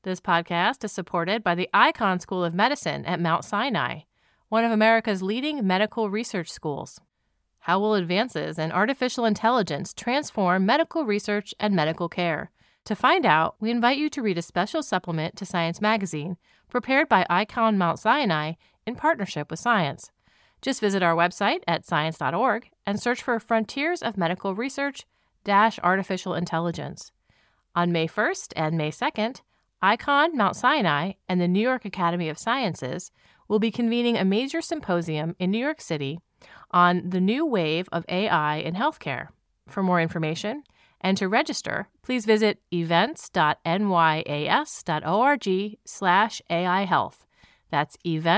This podcast is supported by the Icahn School of Medicine at Mount Sinai, one of America's leading medical research schools. How will advances in artificial intelligence transform medical research and medical care? To find out, we invite you to read a special supplement to Science Magazine, prepared by Icahn Mount Sinai in partnership with Science. Just visit our website at science.org and search for Frontiers of Medical Research - Artificial Intelligence. On May 1st and May 2nd, Icahn Mount Sinai and the New York Academy of Sciences will be convening a major symposium in New York City on the new wave of AI in healthcare. For more information and to register, please visit events.nyas.org/AI Health. That's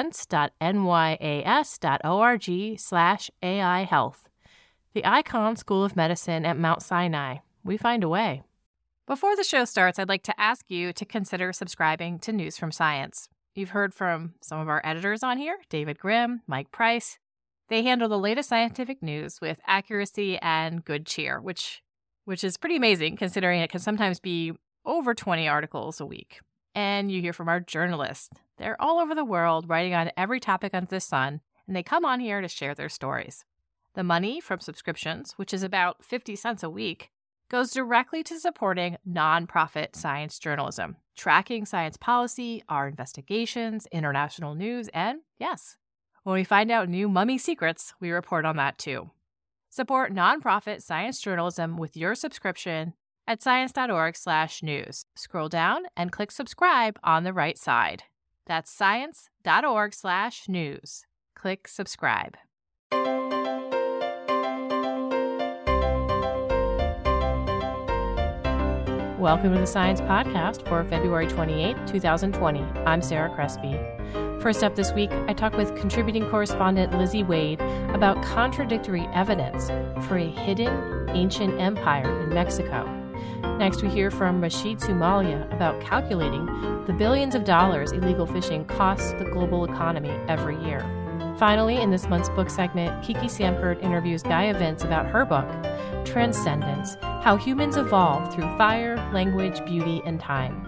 events.nyas.org/AI Health. The Icahn School of Medicine at Mount Sinai. We find a way. Before the show starts, I'd like to ask you to consider subscribing to News from Science. You've heard from some of our editors on here, David Grimm, Mike Price. They handle the latest scientific news with accuracy and good cheer, which is pretty amazing considering it can sometimes be over 20 articles a week. And you hear from our journalists. They're all over the world writing on every topic under the sun, and they come on here to share their stories. The money from subscriptions, which is about 50 cents a week, goes directly to supporting nonprofit science journalism, tracking science policy, our investigations, international news, and yes, when we find out new mummy secrets, we report on that too. Support nonprofit science journalism with your subscription at science.org/news. Scroll down and click subscribe on the right side. That's science.org/news. Click subscribe. Welcome to the Science Podcast for February 28, 2020. I'm Sarah Crespi. First up this week, I talk with contributing correspondent Lizzie Wade about contradictory evidence for a hidden ancient empire in Mexico. Next, we hear from Rashid Somalia about calculating the billions of dollars illegal fishing costs the global economy every year. Finally, in this month's book segment, Kiki Sanford interviews Gaia Vince about her book, Transcendence: How Humans Evolve Through Fire, Language, Beauty, and Time.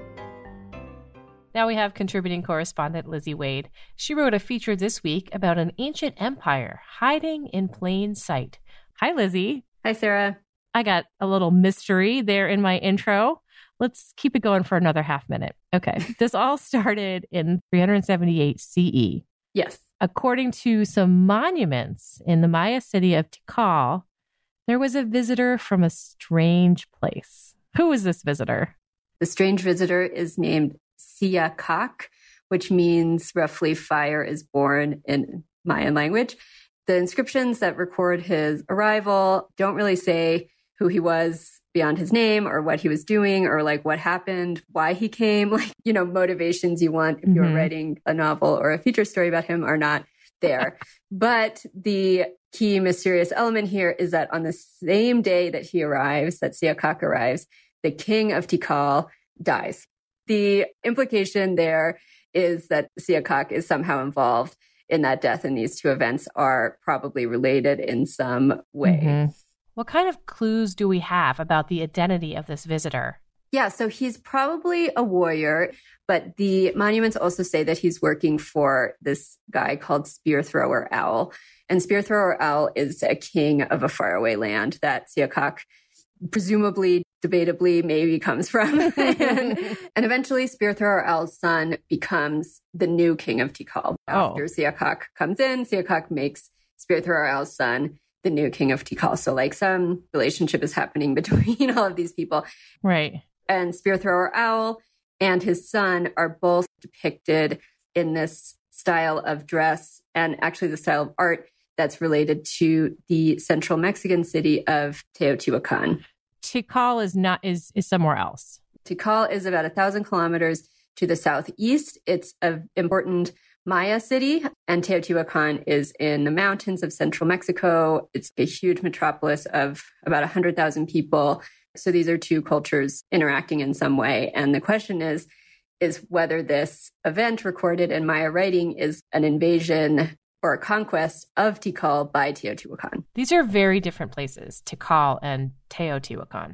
Now we have contributing correspondent Lizzie Wade. She wrote a feature this week about an ancient empire hiding in plain sight. Hi, Lizzie. Hi, Sarah. I got a little mystery there in my intro. Let's keep it going for another half minute. Okay. This all started in 378 CE. Yes. According to some monuments in the Maya city of Tikal, there was a visitor from a strange place. Who was this visitor? The strange visitor is named Siakak, which means roughly fire is born in Mayan language. The inscriptions that record his arrival don't really say who he was beyond his name or what he was doing or like what happened, why he came, motivations you want if you're writing a novel or a feature story about him are not there. But the key mysterious element here is that on the same day that he arrives, that Siakak arrives, the king of Tikal dies. The implication there is that Siakak is somehow involved in that death, and these two events are probably related in some way. Mm-hmm. What kind of clues do we have about the identity of this visitor? Yeah, so he's probably a warrior, but the monuments also say that he's working for this guy called Spear Thrower Owl. And Spear Thrower Owl is a king of a faraway land that Siakak presumably, debatably, maybe comes from. and eventually Spear Thrower Owl's son becomes the new king of Tikal. After Siakak comes in, Siakak makes Spear Thrower Owl's son the new king of Tikal. So some relationship is happening between all of these people. Right. And Spear Thrower Owl and his son are both depicted in this style of dress and actually the style of art that's related to the central Mexican city of Teotihuacan. Tikal is somewhere else. Tikal is about 1,000 kilometers to the southeast. It's an important Maya city, and Teotihuacan is in the mountains of central Mexico. It's a huge metropolis of about 100,000 people. So these are two cultures interacting in some way. And the question is whether this event recorded in Maya writing is an invasion or a conquest of Tikal by Teotihuacan. These are very different places, Tikal and Teotihuacan.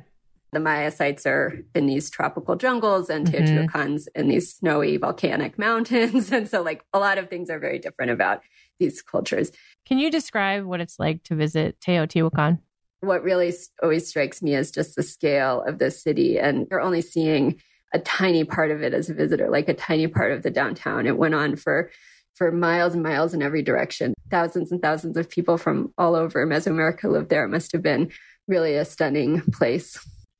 The Maya sites are in these tropical jungles and Teotihuacan's in these snowy volcanic mountains. And so like a lot of things are very different about these cultures. Can you describe what it's like to visit Teotihuacan? What really always strikes me is just the scale of the city. And you're only seeing a tiny part of it as a visitor, like a tiny part of the downtown. It went on for miles and miles in every direction. Thousands and thousands of people from all over Mesoamerica lived there. It must have been really a stunning place.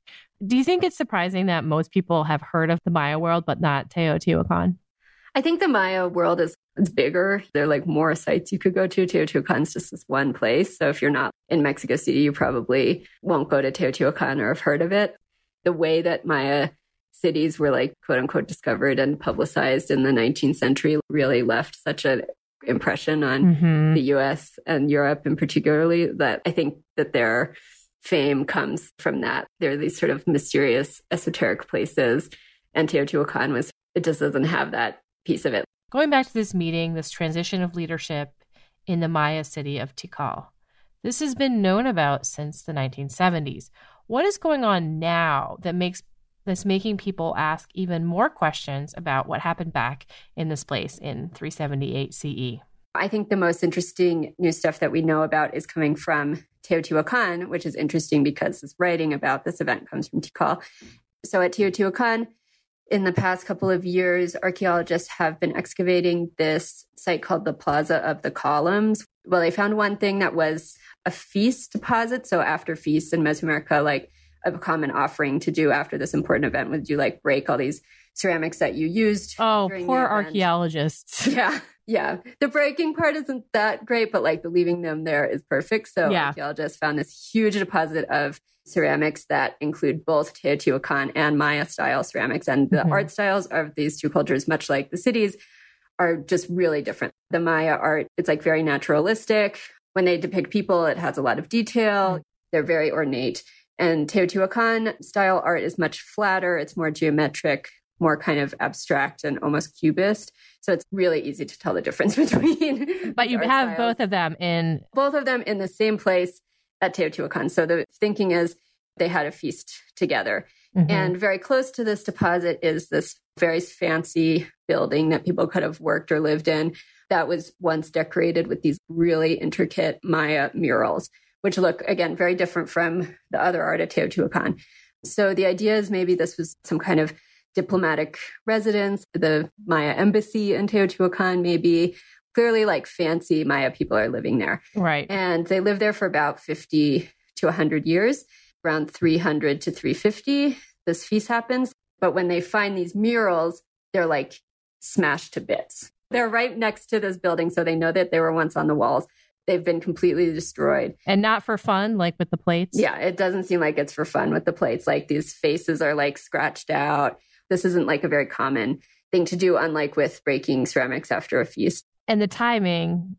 Do you think it's surprising that most people have heard of the Maya world, but not Teotihuacan? I think the Maya world is bigger. There are like more sites you could go to. Teotihuacan's just this one place. So if you're not in Mexico City, you probably won't go to Teotihuacan or have heard of it. The way that Maya cities were like, quote unquote, discovered and publicized in the 19th century really left such an impression on the US and Europe in particularly that I think that their fame comes from that. There are these sort of mysterious, esoteric places. And Teotihuacan it just doesn't have that piece of it. Going back to this meeting, this transition of leadership in the Maya city of Tikal, this has been known about since the 1970s. What is going on now that's making people ask even more questions about what happened back in this place in 378 CE? I think the most interesting new stuff that we know about is coming from Teotihuacan, which is interesting because this writing about this event comes from Tikal. So at Teotihuacan, in the past couple of years, archaeologists have been excavating this site called the Plaza of the Columns. Well, they found one thing that was a feast deposit. So after feasts in Mesoamerica, like a common offering to do after this important event would you like break all these ceramics that you used. Oh, poor archaeologists. Yeah. The breaking part isn't that great, but like the leaving them there is perfect. So archaeologists found this huge deposit of ceramics that include both Teotihuacan and Maya style ceramics. And the art styles of these two cultures, much like the cities, are just really different. The Maya art, it's like very naturalistic. When they depict people, it has a lot of detail. They're very ornate. And Teotihuacan style art is much flatter. It's more geometric, more kind of abstract and almost cubist. So it's really easy to tell the difference between. But you have both of them in the same place at Teotihuacan. So the thinking is they had a feast together. And very close to this deposit is this very fancy building that people could have worked or lived in that was once decorated with these really intricate Maya murals, which look, again, very different from the other art at Teotihuacan. So the idea is maybe this was some kind of diplomatic residence, the Maya embassy in Teotihuacan, maybe. Clearly, like fancy Maya people are living there. Right. And they live there for about 50 to 100 years. Around 300 to 350, this feast happens. But when they find these murals, they're like smashed to bits. They're right next to this building, so they know that they were once on the walls. They've been completely destroyed. And not for fun, like with the plates? Yeah, it doesn't seem like it's for fun with the plates. Like these faces are like scratched out. This isn't like a very common thing to do, unlike with breaking ceramics after a feast. And the timing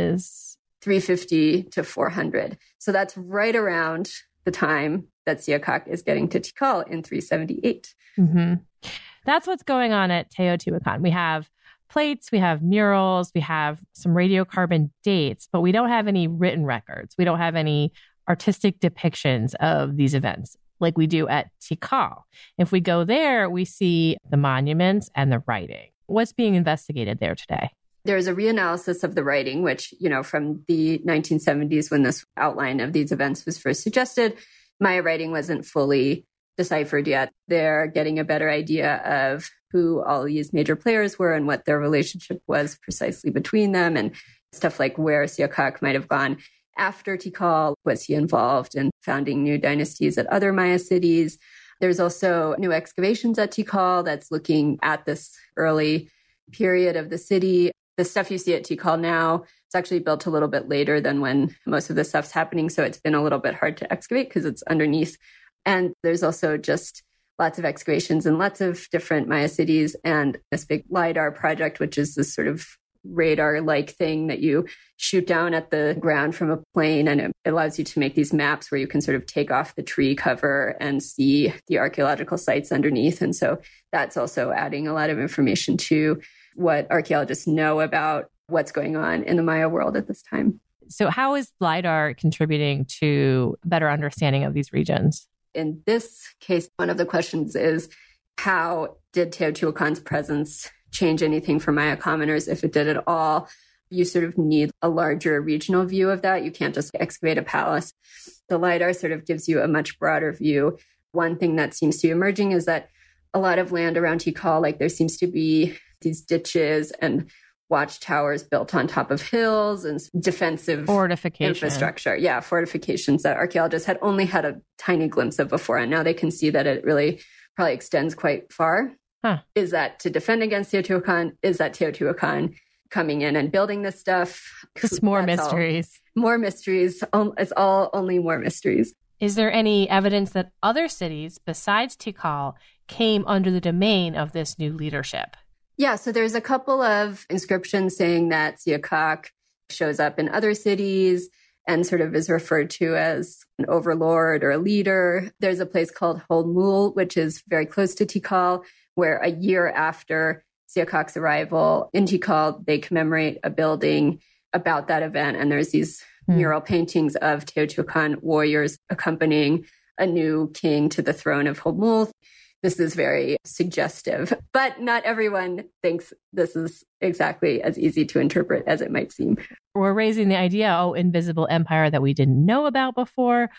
is 350 to 400. So that's right around the time that Siakak is getting to Tikal in 378. That's what's going on at Teotihuacan. We have plates, we have murals, we have some radiocarbon dates, but we don't have any written records. We don't have any artistic depictions of these events like we do at Tikal. If we go there, we see the monuments and the writing. What's being investigated there today? There's a reanalysis of the writing, which, from the 1970s, when this outline of these events was first suggested, Maya writing wasn't fully deciphered yet. They're getting a better idea of who all these major players were and what their relationship was precisely between them, and stuff like where Siakak might have gone after Tikal. Was he involved in founding new dynasties at other Maya cities? There's also new excavations at Tikal that's looking at this early period of the city. The stuff you see at Tikal now, it's actually built a little bit later than when most of the stuff's happening. So it's been a little bit hard to excavate because it's underneath. And there's also just lots of excavations in lots of different Maya cities and this big LiDAR project, which is this sort of radar-like thing that you shoot down at the ground from a plane. And it allows you to make these maps where you can sort of take off the tree cover and see the archaeological sites underneath. And so that's also adding a lot of information to what archaeologists know about what's going on in the Maya world at this time. So how is LiDAR contributing to better understanding of these regions? in this case, one of the questions is, how did Teotihuacan's presence change anything for Maya commoners, if it did at all? You sort of need a larger regional view of that. You can't just excavate a palace. The LiDAR sort of gives you a much broader view. One thing that seems to be emerging is that a lot of land around Tikal, like there seems to be these ditches and watchtowers built on top of hills and defensive infrastructure. Yeah, fortifications that archaeologists had only had a tiny glimpse of before. And now they can see that it really probably extends quite far. Huh. Is that to defend against Teotihuacan? Is that Teotihuacan coming in and building this stuff? Just more mysteries. More mysteries. It's all only more mysteries. Is there any evidence that other cities besides Tikal came under the domain of this new leadership? Yeah, so there's a couple of inscriptions saying that Siakak shows up in other cities and sort of is referred to as an overlord or a leader. There's a place called Holmul, which is very close to Tikal, where a year after Siakak's arrival in Tikal, they commemorate a building about that event. And there's these mural paintings of Teotihuacan warriors accompanying a new king to the throne of Holmul. This is very suggestive, but not everyone thinks this is exactly as easy to interpret as it might seem. We're raising the idea, invisible empire that we didn't know about before,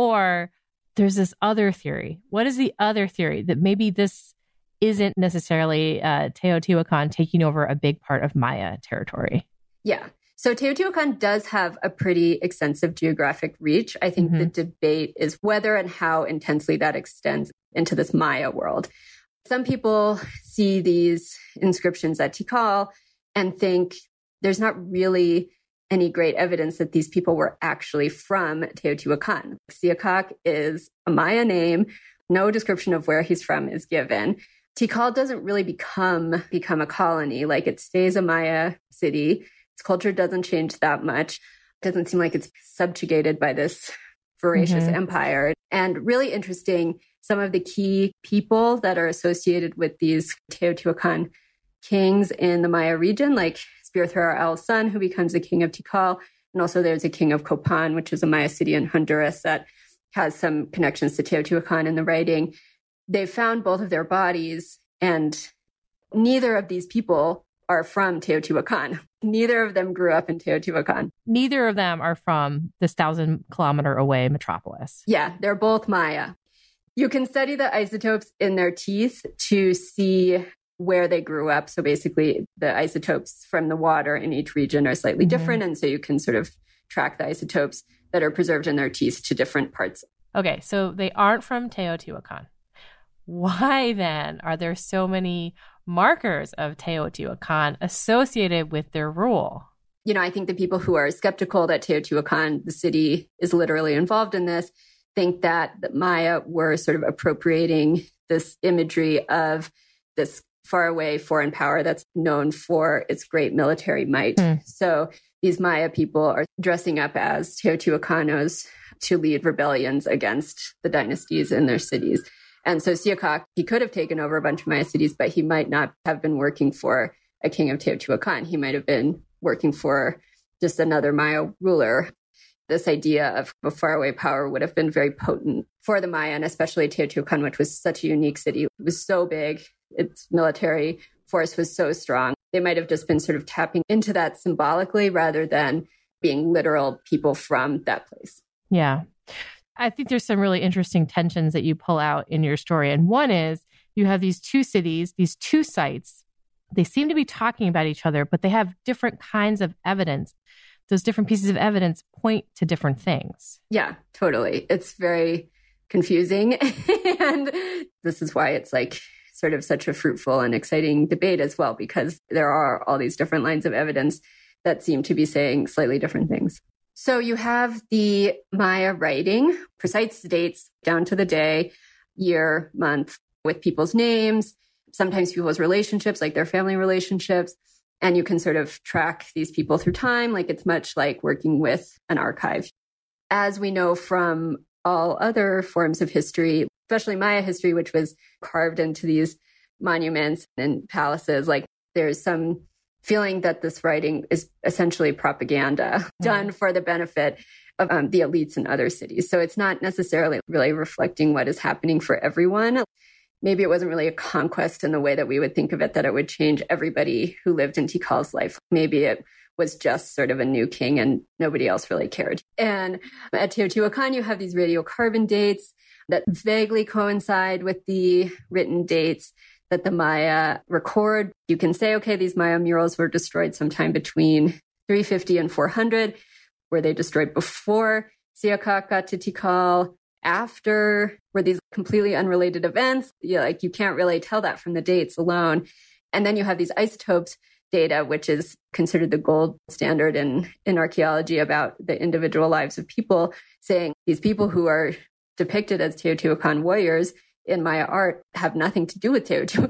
or there's this other theory. What is the other theory? That maybe this isn't necessarily Teotihuacan taking over a big part of Maya territory. Yeah. So Teotihuacan does have a pretty extensive geographic reach. I think the debate is whether and how intensely that extends into this Maya world. Some people see these inscriptions at Tikal and think there's not really any great evidence that these people were actually from Teotihuacan. Siakak is a Maya name. No description of where he's from is given. Tikal doesn't really become a colony. Like, it stays a Maya city. Its culture doesn't change that much. It doesn't seem like it's subjugated by this voracious empire. And really interesting, some of the key people that are associated with these Teotihuacan kings in the Maya region, like Spirithera Al's son, who becomes the king of Tikal. And also there's a king of Copan, which is a Maya city in Honduras that has some connections to Teotihuacan in the writing. They found both of their bodies, and neither of these people are from Teotihuacan. Neither of them grew up in Teotihuacan. Neither of them are from this 1,000-kilometer away metropolis. Yeah, they're both Maya. You can study the isotopes in their teeth to see where they grew up. So basically, the isotopes from the water in each region are slightly different. And so you can sort of track the isotopes that are preserved in their teeth to different parts. Okay, so they aren't from Teotihuacan. Why then are there so many markers of Teotihuacan associated with their rule? You know, I think the people who are skeptical that Teotihuacan, the city, is literally involved in this, think that the Maya were sort of appropriating this imagery of this faraway foreign power that's known for its great military might. So these Maya people are dressing up as Teotihuacanos to lead rebellions against the dynasties in their cities. And so Siakak, he could have taken over a bunch of Maya cities, but he might not have been working for a king of Teotihuacan. He might have been working for just another Maya ruler. This idea of a faraway power would have been very potent for the Maya, and especially Teotihuacan, which was such a unique city. It was so big. Its military force was so strong. They might have just been sort of tapping into that symbolically rather than being literal people from that place. Yeah. I think there's some really interesting tensions that you pull out in your story. And one is you have these two cities, these two sites. They seem to be talking about each other, but they have different kinds of evidence. Those different pieces of evidence point to different things. Yeah, totally. It's very confusing. And this is why it's like sort of such a fruitful and exciting debate as well, because there are all these different lines of evidence that seem to be saying slightly different things. So you have the Maya writing, precise dates down to the day, year, month, with people's names, sometimes people's relationships, like their family relationships. And you can sort of track these people through time. Like, it's much like working with an archive. As we know from all other forms of history, especially Maya history, which was carved into these monuments and palaces, like, there's some feeling that this writing is essentially propaganda done for the benefit of the elites in other cities. So it's not necessarily really reflecting what is happening for everyone. Maybe it wasn't really a conquest in the way that we would think of it, that it would change everybody who lived in Tikal's life. Maybe it was just sort of a new king and nobody else really cared. And at Teotihuacan, you have these radiocarbon dates that vaguely coincide with the written dates that the Maya record. You can say, okay, these Maya murals were destroyed sometime between 350 and 400. Were they destroyed before Siakak got to Tikal? After? Were these completely unrelated events? You can't really tell that from the dates alone. And then you have these isotopes data, which is considered the gold standard in archaeology about the individual lives of people, saying these people who are depicted as Teotihuacan warriors in Maya art have nothing to do with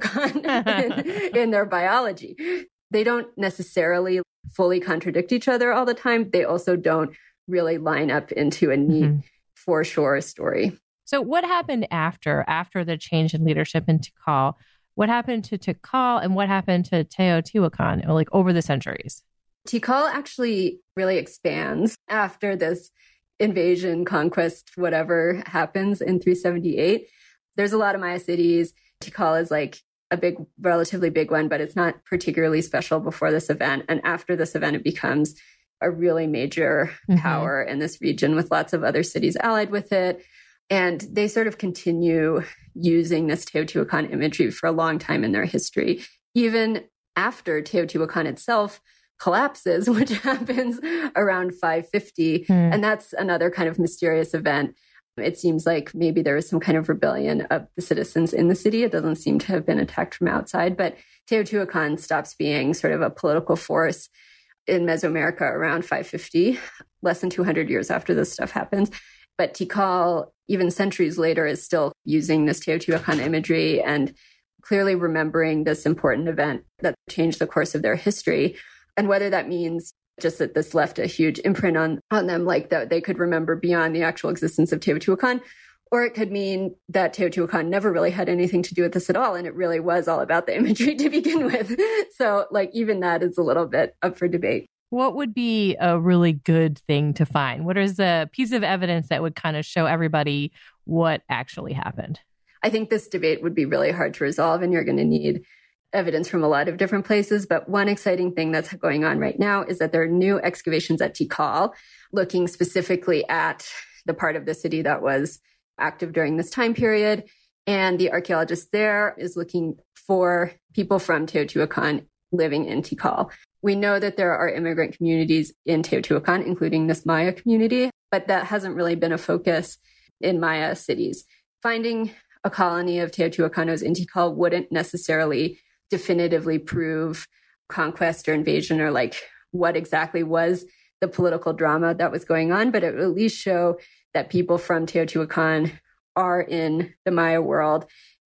Teotihuacan in their biology. They don't necessarily fully contradict each other all the time. They also don't really line up into a neat foreshore story. So what happened after the change in leadership in Tikal? What happened to Tikal and what happened to Teotihuacan, over the centuries? Tikal actually really expands after this invasion, conquest, whatever happens in 378. There's a lot of Maya cities. Tikal is a relatively big one, but it's not particularly special before this event. And after this event, it becomes a really major power in this region with lots of other cities allied with it. And they sort of continue using this Teotihuacan imagery for a long time in their history, even after Teotihuacan itself collapses, which happens around 550. And that's another kind of mysterious event. It seems like maybe there was some kind of rebellion of the citizens in the city. It doesn't seem to have been attacked from outside, but Teotihuacan stops being sort of a political force in Mesoamerica around 550, less than 200 years after this stuff happens. But Tikal, even centuries later, is still using this Teotihuacan imagery and clearly remembering this important event that changed the course of their history. And whether that means just that this left a huge imprint on them, that they could remember beyond the actual existence of Teotihuacan, or it could mean that Teotihuacan never really had anything to do with this at all, and it really was all about the imagery to begin with. So, even that is a little bit up for debate. What would be a really good thing to find? What is a piece of evidence that would kind of show everybody what actually happened? I think this debate would be really hard to resolve, and you're going to need evidence from a lot of different places. But one exciting thing that's going on right now is that there are new excavations at Tikal looking specifically at the part of the city that was active during this time period. And the archaeologist there is looking for people from Teotihuacan living in Tikal. We know that there are immigrant communities in Teotihuacan, including this Maya community, but that hasn't really been a focus in Maya cities. Finding a colony of Teotihuacanos in Tikal wouldn't necessarily definitively prove conquest or invasion or what exactly was the political drama that was going on, but it would at least show that people from Teotihuacan are in the Maya world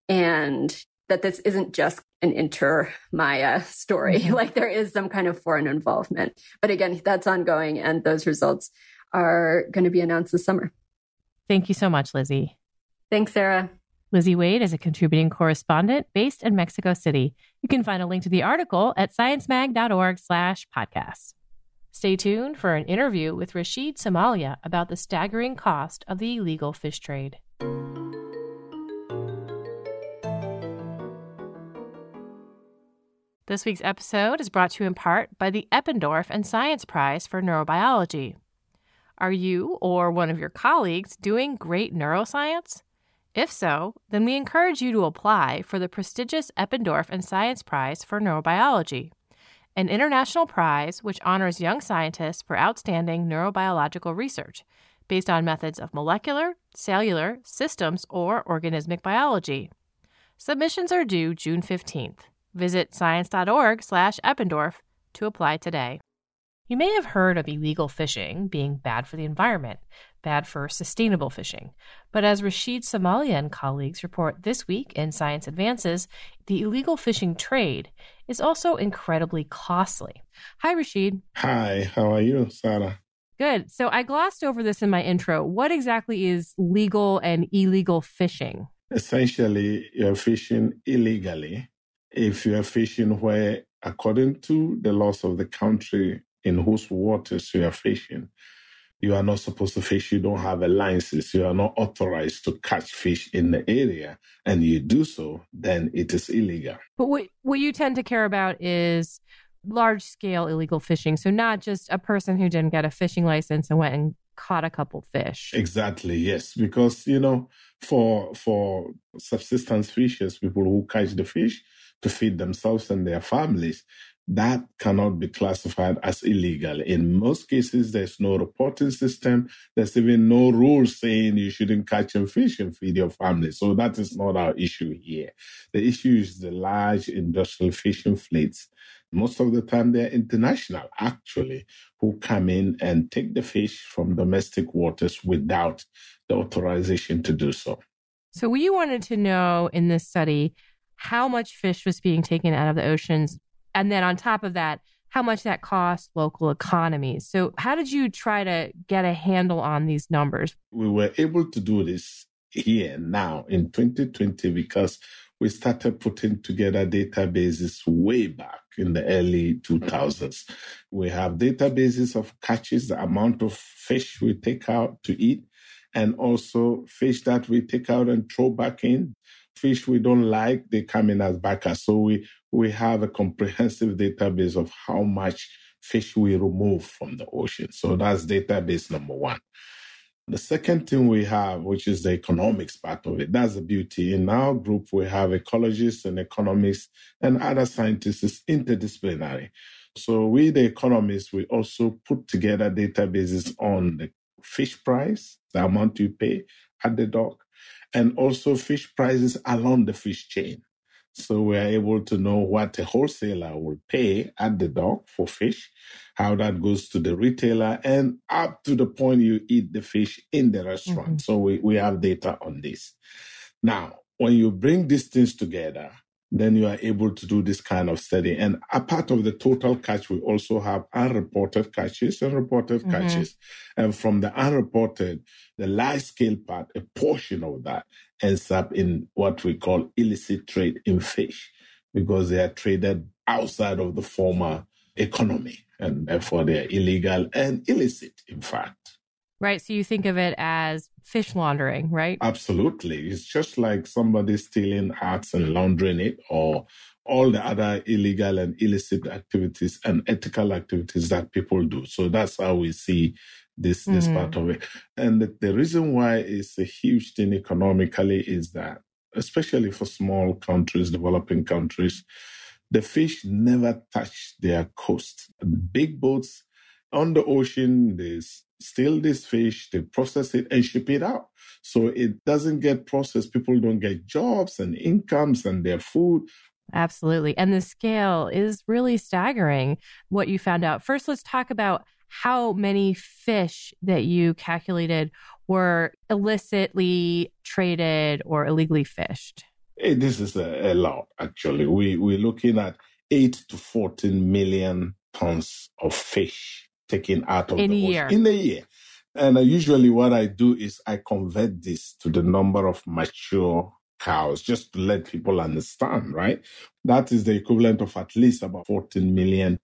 and that this isn't just an inter-Maya story. There is some kind of foreign involvement. But again, that's ongoing, and those results are going to be announced this summer. Thank you so much, Lizzie. Thanks, Sarah. Lizzie Wade is a contributing correspondent based in Mexico City. You can find a link to the article at sciencemag.org/podcasts. Stay tuned for an interview with Rashid Somalia about the staggering cost of the illegal fish trade. This week's episode is brought to you in part by the Eppendorf and Science Prize for Neurobiology. Are you or one of your colleagues doing great neuroscience? If so, then we encourage you to apply for the prestigious Eppendorf and Science Prize for Neurobiology, an international prize which honors young scientists for outstanding neurobiological research based on methods of molecular, cellular, systems, or organismic biology. Submissions are due June 15th. Visit science.org/Eppendorf to apply today. You may have heard of illegal fishing being bad for the environment, bad for sustainable fishing. But as Rashid Somalia and colleagues report this week in Science Advances, the illegal fishing trade is also incredibly costly. Hi, Rashid. Hi, how are you, Sarah? Good. So I glossed over this in my intro. What exactly is legal and illegal fishing? Essentially, you're fishing illegally if you're fishing where, according to the laws of the country in whose waters you are fishing, You are not supposed to fish. You don't have a license. You are not authorized to catch fish in the area, and you do so, then it is illegal. But what you tend to care about is large-scale illegal fishing. So not just a person who didn't get a fishing license and went and caught a couple fish. Exactly, yes. Because, for subsistence fishers, people who catch the fish to feed themselves and their families, that cannot be classified as illegal. In most cases, there's no reporting system. There's even no rule saying you shouldn't catch and fish and feed your family. So that is not our issue here. The issue is the large industrial fishing fleets. Most of the time, they're international, actually, who come in and take the fish from domestic waters without the authorization to do so. So we wanted to know in this study how much fish was being taken out of the oceans, and then on top of that, how much that cost local economies. So how did you try to get a handle on these numbers? We were able to do this here now in 2020 because we started putting together databases way back in the early 2000s. We have databases of catches, the amount of fish we take out to eat, and also fish that we take out and throw back in. Fish we don't like, they come in as backers. So we have a comprehensive database of how much fish we remove from the ocean. So that's database number one. The second thing we have, which is the economics part of it, that's the beauty. In our group, we have ecologists and economists and other scientists. It's interdisciplinary. So we, the economists, we also put together databases on the fish price, the amount you pay at the dock, and also fish prices along the fish chain. So we are able to know what a wholesaler will pay at the dock for fish, how that goes to the retailer, and up to the point you eat the fish in the restaurant. Mm-hmm. So we have data on this. Now, when you bring these things together, then you are able to do this kind of study. And a part of the total catch, we also have unreported catches and reported catches. And from the unreported, the large-scale part, a portion of that ends up in what we call illicit trade in fish, because they are traded outside of the former economy, and therefore they are illegal and illicit, in fact. Right. So you think of it as fish laundering, right? Absolutely. It's just like somebody stealing arts and laundering it, or all the other illegal and illicit activities and ethical activities that people do. So that's how we see this part of it. And the reason why it's a huge thing economically is that, especially for small countries, developing countries, the fish never touch their coast. The big boats on the ocean, they steal this fish, they process it and ship it out. So it doesn't get processed. People don't get jobs and incomes and their food. Absolutely. And the scale is really staggering, what you found out. First, let's talk about how many fish that you calculated were illicitly traded or illegally fished. This is a lot, actually. We're looking at 8 to 14 million tons of fish taken out of the ocean in a year. And usually what I do is I convert this to the number of mature cows, just to let people understand, right? That is the equivalent of at least about 14 million,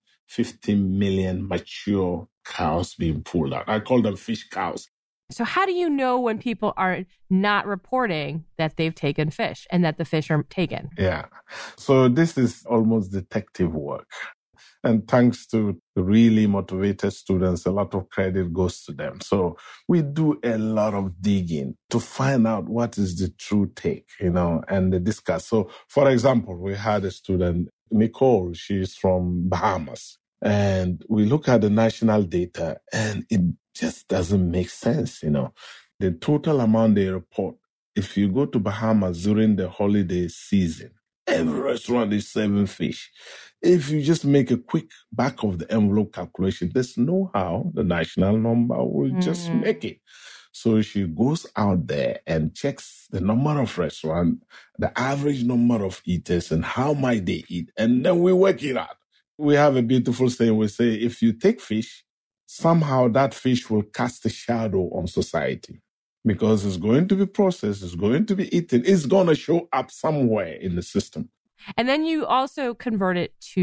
15 million mature cows being pulled out. I call them fish cows. So how do you know when people are not reporting that they've taken fish and that the fish are taken? Yeah. So this is almost detective work. And thanks to the really motivated students, a lot of credit goes to them. So we do a lot of digging to find out what is the true take, and discuss. So, for example, we had a student, Nicole, she's from Bahamas. And we look at the national data and it just doesn't make sense, The total amount they report, if you go to Bahamas during the holiday season, every restaurant is serving fish. If you just make a quick back of the envelope calculation, there's no how the national number will just make it. So she goes out there and checks the number of restaurants, the average number of eaters, and how much they eat. And then we work it out. We have a beautiful saying. We say, if you take fish, somehow that fish will cast a shadow on society. Because it's going to be processed, it's going to be eaten, it's going to show up somewhere in the system. And then you also convert it to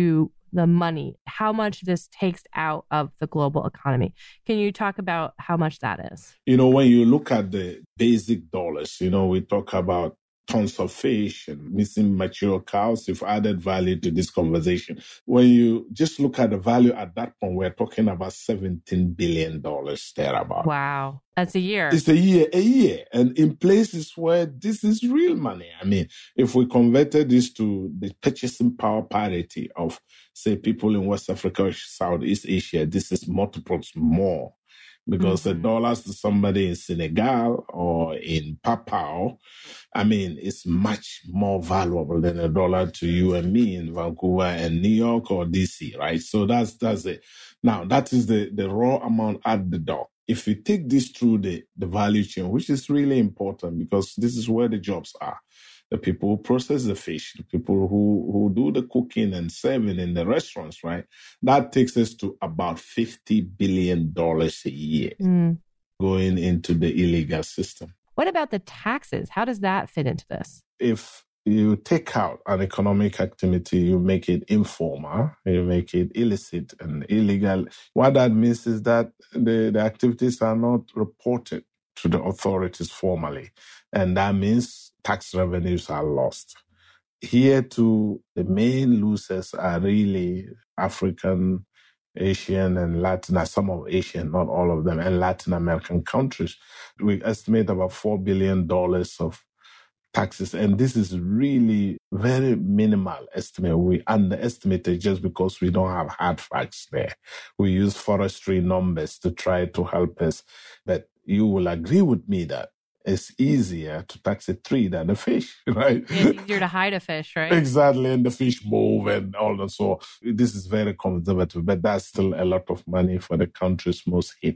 the money, how much this takes out of the global economy. Can you talk about how much that is? When you look at the basic dollars, we talk about tons of fish and missing mature cows. You've added value to this conversation. When you just look at the value at that point, we're talking about $17 billion thereabout. Wow. That's a year. It's a year. And in places where this is real money. I mean, if we converted this to the purchasing power parity of, say, people in West Africa or Southeast Asia, this is multiples more. Because the dollars to somebody in Senegal or in Papua, I mean, it's much more valuable than a dollar to you and me in Vancouver and New York or DC, right? So that's it. Now, that is the raw amount at the dock. If you take this through the value chain, which is really important because this is where the jobs are. The people who process the fish, the people who do the cooking and serving in the restaurants, right? That takes us to about $50 billion a year going into the illegal system. What about the taxes? How does that fit into this? If you take out an economic activity, you make it informal, you make it illicit and illegal. What that means is that the activities are not reported to the authorities formally. And that means tax revenues are lost. Here too, the main losers are really African, Asian, and Latin, some of Asian, not all of them, and Latin American countries. We estimate about $4 billion of taxes. And this is really very minimal estimate. We underestimate it just because we don't have hard facts there. We use forestry numbers to try to help us. But you will agree with me that it's easier to tax a tree than a fish, right? It's easier to hide a fish, right? Exactly. And the fish move and all that. So this is very conservative, but that's still a lot of money for the countries most hit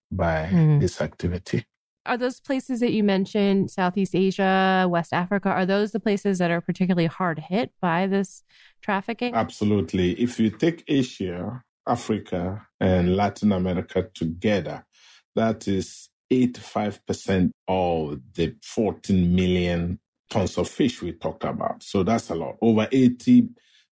by this activity. Are those places that you mentioned, Southeast Asia, West Africa, are those the places that are particularly hard hit by this trafficking? Absolutely. If you take Asia, Africa, and Latin America together, that is 85% of the 14 million tons of fish we talked about. So that's a lot. Over 80%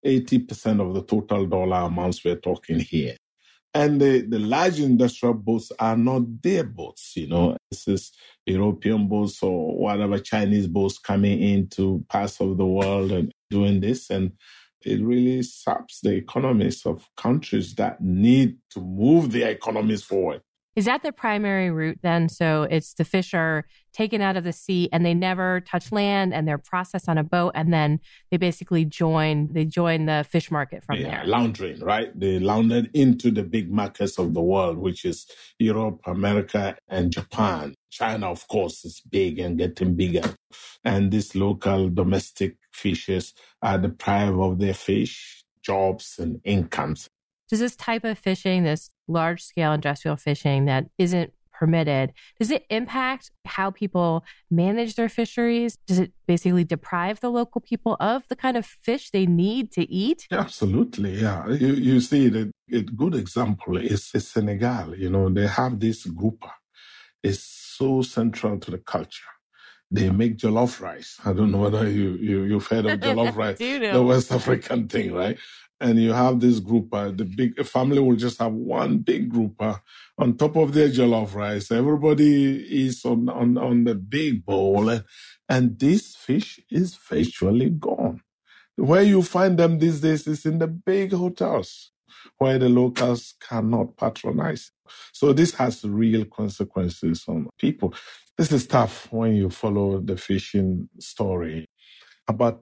of the total dollar amounts we're talking here. And the large industrial boats are not their boats, This is European boats or whatever Chinese boats coming into parts of the world and doing this. And it really saps the economies of countries that need to move their economies forward. Is that the primary route then? So it's the fish are taken out of the sea and they never touch land and they're processed on a boat and then they basically join the fish market from there. Laundering, right? They laundered into the big markets of the world, which is Europe, America, and Japan. China, of course, is big and getting bigger. And these local domestic fishers are deprived of their fish, jobs, and incomes. Does this type of fishing, this large-scale industrial fishing that isn't permitted, does it impact how people manage their fisheries? Does it basically deprive the local people of the kind of fish they need to eat? Absolutely, yeah. You see, a good example is Senegal. They have this grouper. It's so central to the culture. They make jollof rice. I don't know whether you've heard of jollof rice, the West African thing, right? And you have this grouper, the big family will just have one big grouper on top of their jollof rice. Everybody is on the big bowl. And this fish is virtually gone. Where you find them these days is in the big hotels where the locals cannot patronize. So this has real consequences on people. This is tough when you follow the fishing story. About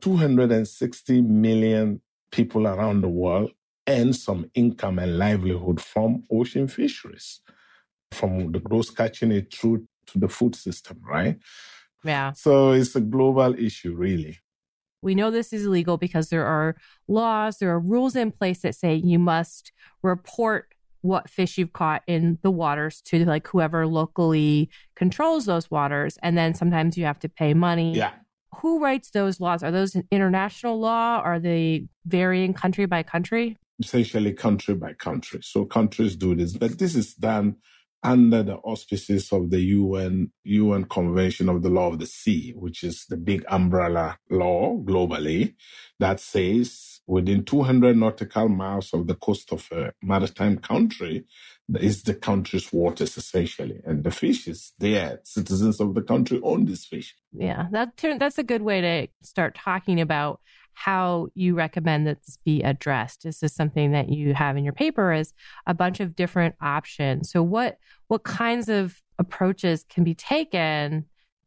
260 million people around the world earn some income and livelihood from ocean fisheries, from those catching it through to the food system, right? Yeah. So it's a global issue, really. We know this is illegal because there are laws, there are rules in place that say you must report what fish you've caught in the waters to whoever locally controls those waters. And then sometimes you have to pay money. Yeah. Who writes those laws? Are those an international law? Are they varying country by country? Essentially country by country. So countries do this, but this is done under the auspices of the UN Convention of the Law of the Sea, which is the big umbrella law globally that says within 200 nautical miles of the coast of a maritime country is the country's waters, essentially. And the fish is there. Citizens of the country own this fish. Yeah, that's a good way to start talking about how you recommend that this be addressed. This is something that you have in your paper is a bunch of different options. So what kinds of approaches can be taken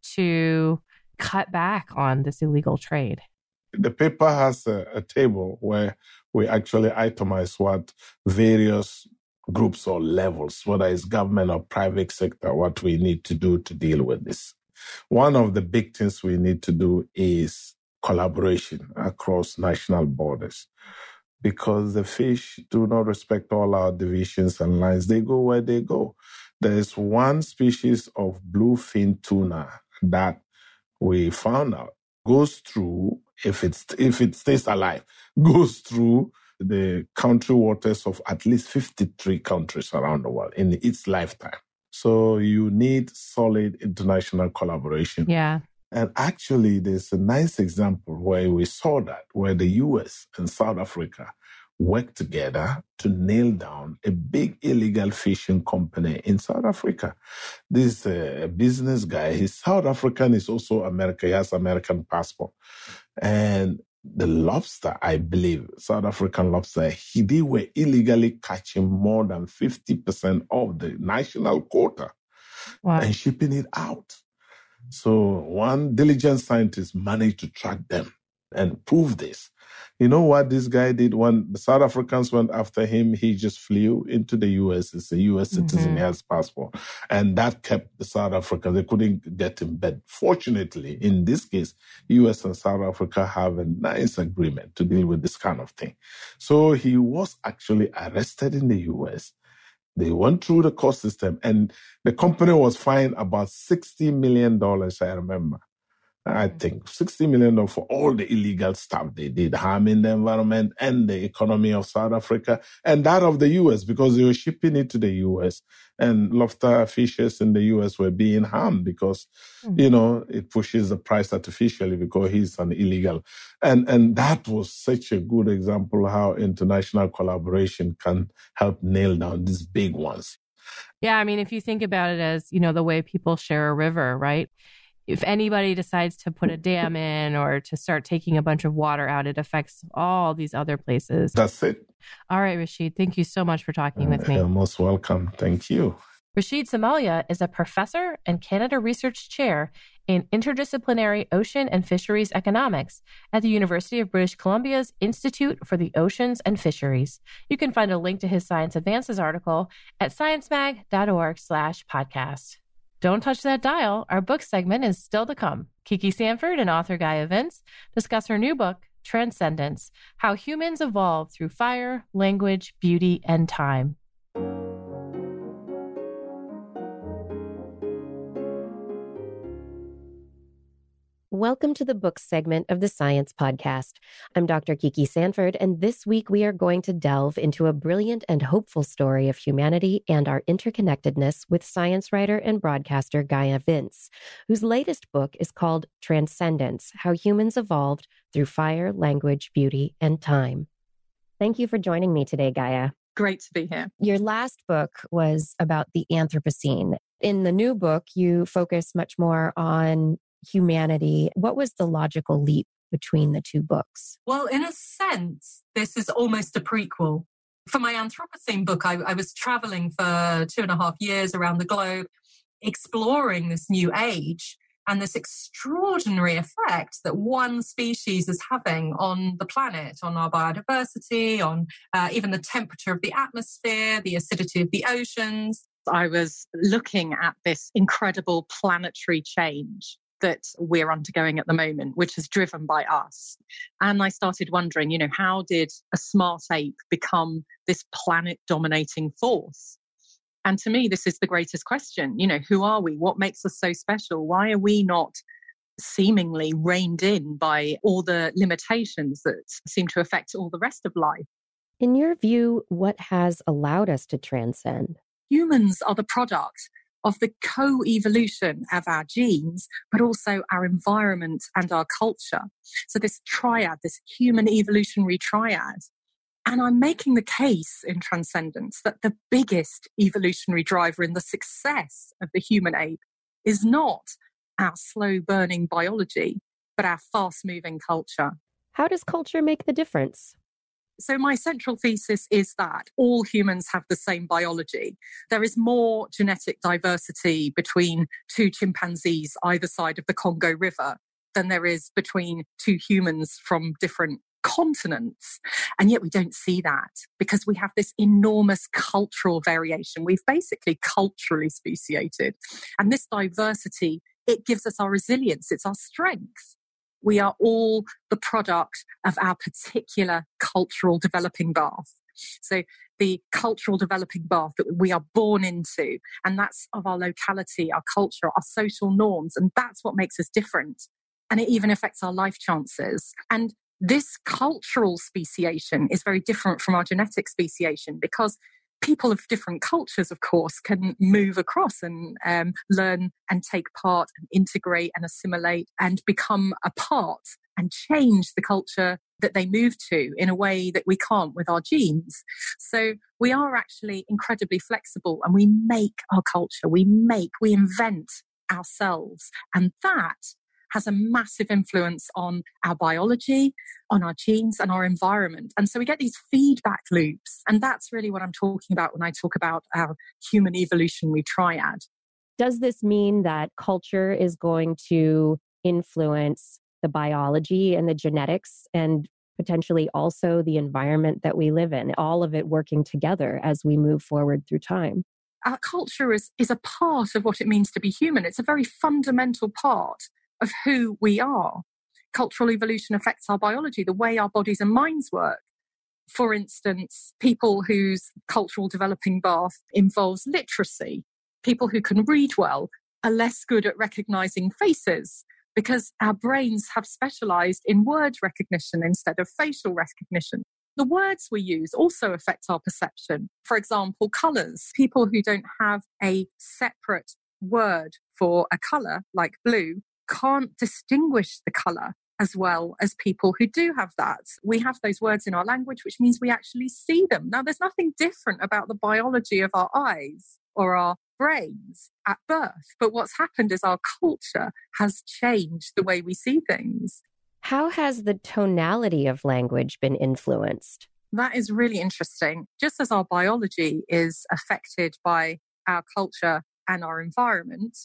to cut back on this illegal trade? The paper has a table where we actually itemize what various groups or levels, whether it's government or private sector, what we need to do to deal with this. One of the big things we need to do is collaboration across national borders, because the fish do not respect all our divisions and lines. They go where they go. There is one species of bluefin tuna that we found out goes through, if it stays alive, goes through the country waters of at least 53 countries around the world in its lifetime. So you need solid international collaboration. Yeah. And actually, there's a nice example where we saw that, where the US and South Africa worked together to nail down a big illegal fishing company in South Africa. This business guy, he's South African, he's also American, he has American passport. And the lobster, I believe, South African lobster, they were illegally catching more than 50% of the national quota. Wow. And shipping it out. So one diligent scientist managed to track them and prove this. You know what this guy did? When the South Africans went after him, he just flew into the U.S. He's a U.S. citizen, he has passport. And that kept the South Africans. They couldn't get him. But fortunately, in this case, U.S. and South Africa have a nice agreement to deal with this kind of thing. So he was actually arrested in the U.S. They went through the court system, and the company was fined about $60 million, I remember. I think $60 million for all the illegal stuff they did, harming the environment and the economy of South Africa and that of the U.S. because they were shipping it to the U.S. and lobster fishers in the U.S. were being harmed because, it pushes the price artificially because he's an illegal. And that was such a good example how international collaboration can help nail down these big ones. Yeah, I mean, if you think about it as, the way people share a river, right? If anybody decides to put a dam in or to start taking a bunch of water out, it affects all these other places. That's it. All right, Rashid, thank you so much for talking with me. You're most welcome. Thank you. Rashid Somalia is a professor and Canada Research Chair in Interdisciplinary Ocean and Fisheries Economics at the University of British Columbia's Institute for the Oceans and Fisheries. You can find a link to his Science Advances article at sciencemag.org/podcast. Don't touch that dial. Our book segment is still to come. Kiki Sanford and author Gaia Vince discuss her new book, Transcendence: How Humans Evolve Through Fire, Language, Beauty, and Time. Welcome to the book segment of the Science Podcast. I'm Dr. Kiki Sanford, and this week we are going to delve into a brilliant and hopeful story of humanity and our interconnectedness with science writer and broadcaster Gaia Vince, whose latest book is called Transcendence: How Humans Evolved Through Fire, Language, Beauty, and Time. Thank you for joining me today, Gaia. Great to be here. Your last book was about the Anthropocene. In the new book, you focus much more on humanity. What was the logical leap between the two books? Well, in a sense, this is almost a prequel. For my Anthropocene book, I was traveling for 2.5 years around the globe, exploring this new age and this extraordinary effect that one species is having on the planet, on our biodiversity, on even the temperature of the atmosphere, the acidity of the oceans. I was looking at this incredible planetary change that we're undergoing at the moment, which is driven by us. And I started wondering, how did a smart ape become this planet-dominating force? And to me, this is the greatest question. Who are we? What makes us so special? Why are we not seemingly reined in by all the limitations that seem to affect all the rest of life? In your view, what has allowed us to transcend? Humans are the product of the co-evolution of our genes, but also our environment and our culture. So this triad, this human evolutionary triad. And I'm making the case in Transcendence that the biggest evolutionary driver in the success of the human ape is not our slow-burning biology, but our fast-moving culture. How does culture make the difference? So my central thesis is that all humans have the same biology. There is more genetic diversity between two chimpanzees either side of the Congo River than there is between two humans from different continents. And yet we don't see that because we have this enormous cultural variation. We've basically culturally speciated. And this diversity, it gives us our resilience. It's our strength. We are all the product of our particular cultural developing path. So the cultural developing path that we are born into, and that's of our locality, our culture, our social norms, and that's what makes us different. And it even affects our life chances. And this cultural speciation is very different from our genetic speciation because people of different cultures, of course, can move across and learn and take part and integrate and assimilate and become a part and change the culture that they move to in a way that we can't with our genes. So we are actually incredibly flexible and we make our culture, we invent ourselves. And that has a massive influence on our biology, on our genes and our environment. And so we get these feedback loops. And that's really what I'm talking about when I talk about our human evolutionary triad. Does this mean that culture is going to influence the biology and the genetics and potentially also the environment that we live in, all of it working together as we move forward through time? Our culture is a part of what it means to be human. It's a very fundamental part of who we are. Cultural evolution affects our biology, the way our bodies and minds work. For instance, people whose cultural developing path involves literacy, people who can read well, are less good at recognizing faces because our brains have specialized in word recognition instead of facial recognition. The words we use also affect our perception. For example, colors. People who don't have a separate word for a color, like blue, can't distinguish the color as well as people who do have that. We have those words in our language, which means we actually see them. Now, there's nothing different about the biology of our eyes or our brains at birth, but what's happened is our culture has changed the way we see things. How has the tonality of language been influenced? That is really interesting. Just as our biology is affected by our culture and our environment,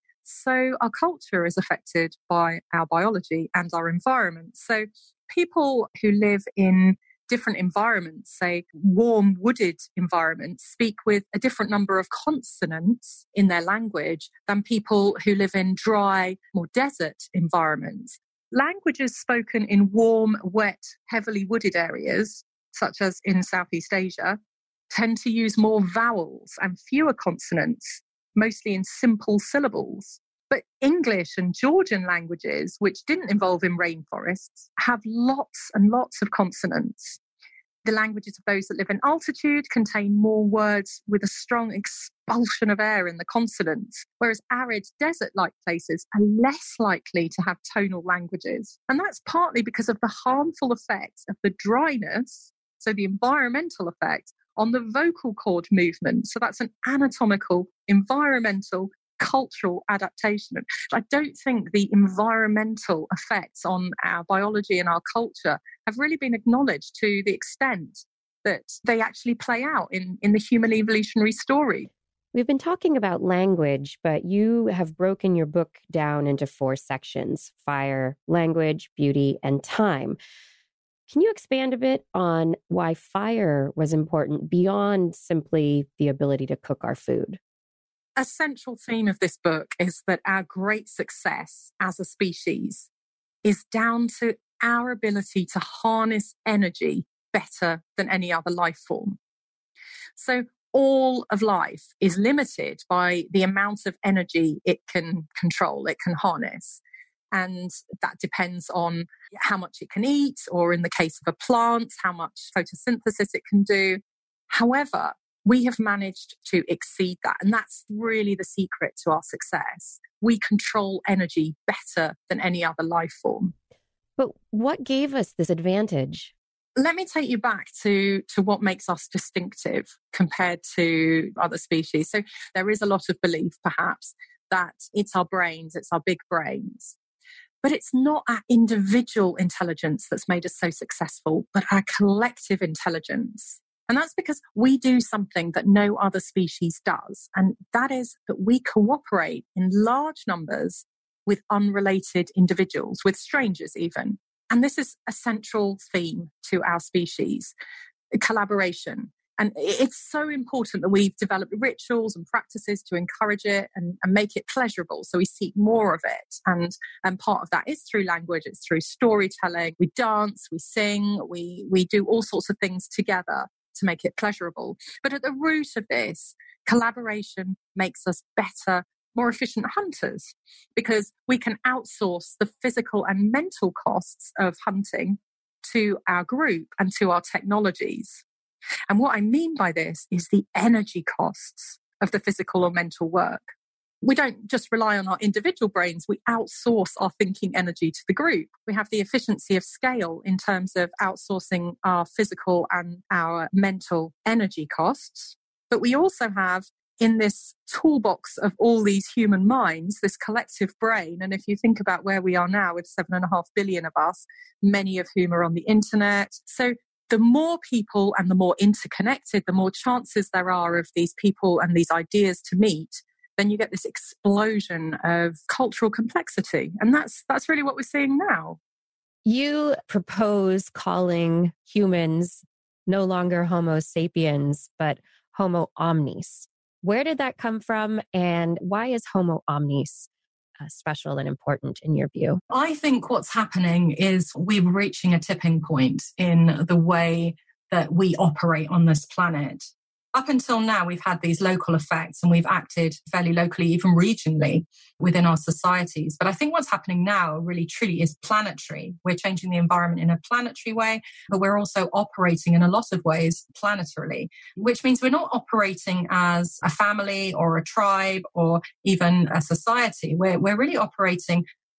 so our culture is affected by our biology and our environment. So people who live in different environments, say warm wooded environments, speak with a different number of consonants in their language than people who live in dry, more desert environments. Languages spoken in warm, wet, heavily wooded areas, such as in Southeast Asia, tend to use more vowels and fewer consonants, mostly in simple syllables. But English and Georgian languages, which didn't evolve in rainforests, have lots and lots of consonants. The languages of those that live in altitude contain more words with a strong expulsion of air in the consonants, whereas arid desert-like places are less likely to have tonal languages. And that's partly because of the harmful effects of the dryness, so the environmental effect, on the vocal cord movement. So that's an anatomical, environmental, cultural adaptation. I don't think the environmental effects on our biology and our culture have really been acknowledged to the extent that they actually play out in the human evolutionary story. We've been talking about language, but you have broken your book down into 4 sections: fire, language, beauty, and time. Can you expand a bit on why fire was important beyond simply the ability to cook our food? A central theme of this book is that our great success as a species is down to our ability to harness energy better than any other life form. So all of life is limited by the amount of energy it can control, it can harness. And that depends on how much it can eat, or in the case of a plant, how much photosynthesis it can do. However, We have managed to exceed that. And that's really the secret to our success. We control energy better than any other life form. But what gave us this advantage? Let me take you back to what makes us distinctive compared to other species. So there is a lot of belief, perhaps, that it's our brains, it's our big brains. But it's not our individual intelligence that's made us so successful, but our collective intelligence. And that's because we do something that no other species does. And that is that we cooperate in large numbers with unrelated individuals, with strangers even. And this is a central theme to our species, collaboration. And it's so important that we've developed rituals and practices to encourage it and make it pleasurable. So we seek more of it. And part of that is through language. It's through storytelling. We dance, we sing, we do all sorts of things together to make it pleasurable. But at the root of this, collaboration makes us better, more efficient hunters, because we can outsource the physical and mental costs of hunting to our group and to our technologies. And what I mean by this is the energy costs of the physical or mental work. We don't just rely on our individual brains, we outsource our thinking energy to the group. We have the efficiency of scale in terms of outsourcing our physical and our mental energy costs. But we also have in this toolbox of all these human minds, this collective brain. And if you think about where we are now with 7.5 billion of us, many of whom are on the internet. So the more people and the more interconnected, the more chances there are of these people and these ideas to meet, then you get this explosion of cultural complexity. And that's really what we're seeing now. You propose calling humans no longer Homo sapiens, but Homo omnis. Where did that come from? And why is Homo omnis special and important in your view? I think what's happening is we're reaching a tipping point in the way that we operate on this planet. Up until now, we've had these local effects and we've acted fairly locally, even regionally within our societies. But I think what's happening now really truly is planetary. We're changing the environment in a planetary way, but we're also operating in a lot of ways planetarily, which means we're not operating as a family or a tribe or even a society. We're really operating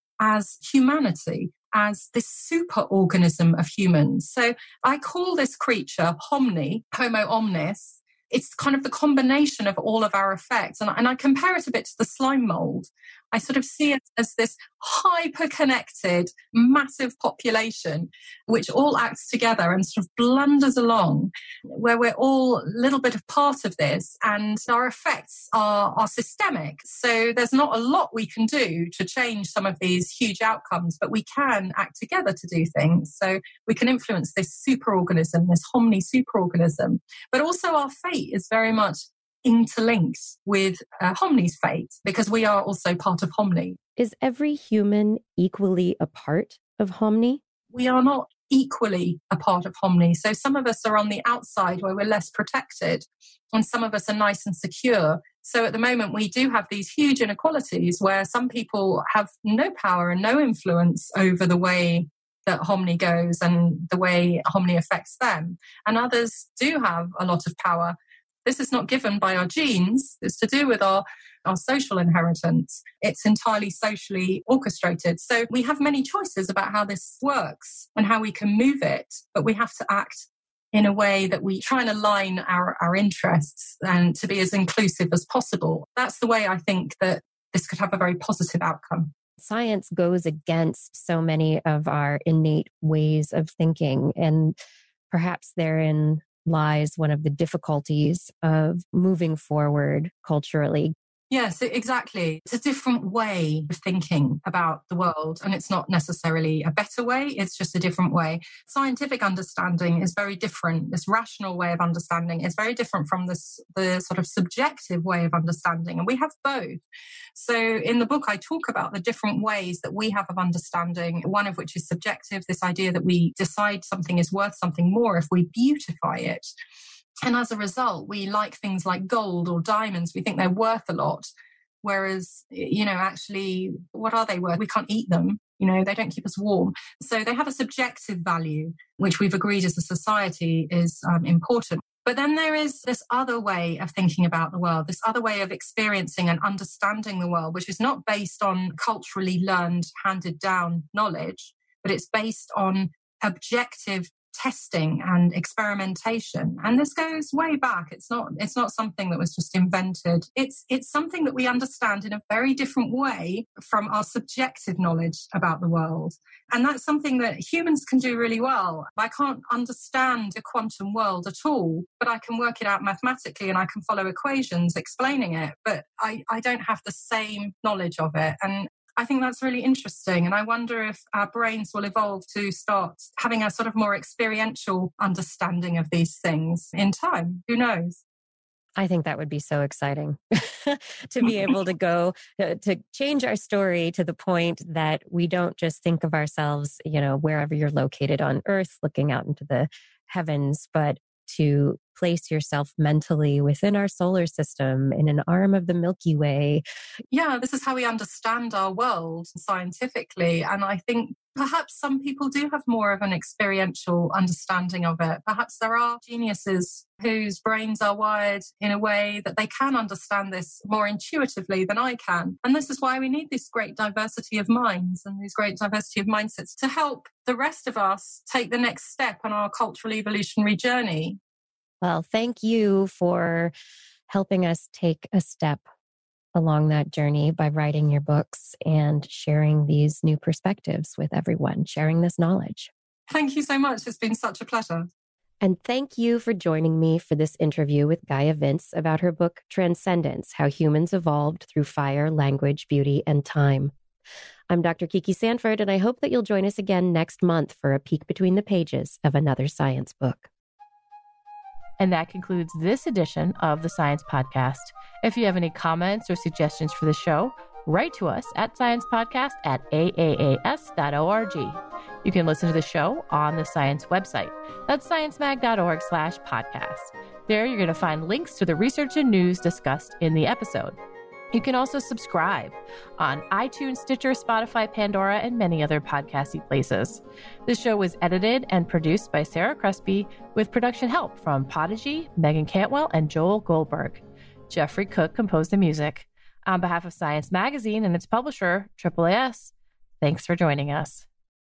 as humanity, as this super organism of humans. So I call this creature Homni, Homo omnis. It's kind of the combination of all of our effects. And I compare it a bit to the slime mold. I sort of see it as this hyper-connected, massive population, which all acts together and sort of blunders along, where we're all a little bit of part of this, and our effects are systemic. So there's not a lot we can do to change some of these huge outcomes, but we can act together to do things. So we can influence this superorganism, this Homni superorganism. But also our fate is very much interlinked with Homni's fate, because we are also part of Homni. Is every human equally a part of Homni? We are not equally a part of Homni. So some of us are on the outside where we're less protected, and some of us are nice and secure. So at the moment, we do have these huge inequalities where some people have no power and no influence over the way that Homni goes and the way Homni affects them. And others do have a lot of power. This is not given by our genes. It's to do with our social inheritance. It's entirely socially orchestrated. So we have many choices about how this works and how we can move it, but we have to act in a way that we try and align our interests and to be as inclusive as possible. That's the way I think that this could have a very positive outcome. Science goes against so many of our innate ways of thinking, and perhaps therein lies one of the difficulties of moving forward culturally. Yes, exactly. It's a different way of thinking about the world, and it's not necessarily a better way, it's just a different way. Scientific understanding is very different. This rational way of understanding is very different from the sort of subjective way of understanding, and we have both. So in the book, I talk about the different ways that we have of understanding, one of which is subjective, this idea that we decide something is worth something more if we beautify it. And as a result, we like things like gold or diamonds. We think they're worth a lot. Whereas, actually, what are they worth? We can't eat them. They don't keep us warm. So they have a subjective value, which we've agreed as a society is important. But then there is this other way of thinking about the world, this other way of experiencing and understanding the world, which is not based on culturally learned, handed down knowledge, but it's based on objective testing and experimentation. And this goes way back. It's not something that was just invented. It's something that we understand in a very different way from our subjective knowledge about the world. And that's something that humans can do really well. I can't understand the quantum world at all, but I can work it out mathematically and I can follow equations explaining it, but I don't have the same knowledge of it. And I think that's really interesting. And I wonder if our brains will evolve to start having a sort of more experiential understanding of these things in time. Who knows? I think that would be so exciting to be able to go to change our story to the point that we don't just think of ourselves, wherever you're located on Earth, looking out into the heavens, but to place yourself mentally within our solar system in an arm of the Milky Way. Yeah, this is how we understand our world scientifically. And I think perhaps some people do have more of an experiential understanding of it. Perhaps there are geniuses whose brains are wired in a way that they can understand this more intuitively than I can. And this is why we need this great diversity of minds and this great diversity of mindsets to help the rest of us take the next step on our cultural evolutionary journey. Well, thank you for helping us take a step along that journey by writing your books and sharing these new perspectives with everyone, sharing this knowledge. Thank you so much. It's been such a pleasure. And thank you for joining me for this interview with Gaia Vince about her book, Transcendence: How Humans Evolved Through Fire, Language, Beauty, and Time. I'm Dr. Kiki Sanford, and I hope that you'll join us again next month for a peek between the pages of another science book. And that concludes this edition of the Science Podcast. If you have any comments or suggestions for the show, write to us at sciencepodcast@aaas.org. You can listen to the show on the Science website. That's sciencemag.org/podcast. There you're going to find links to the research and news discussed in the episode. You can also subscribe on iTunes, Stitcher, Spotify, Pandora, and many other podcasty places. This show was edited and produced by Sarah Crespi with production help from Podigy, Megan Cantwell, and Joel Goldberg. Jeffrey Cook composed the music. On behalf of Science Magazine and its publisher, AAAS, thanks for joining us.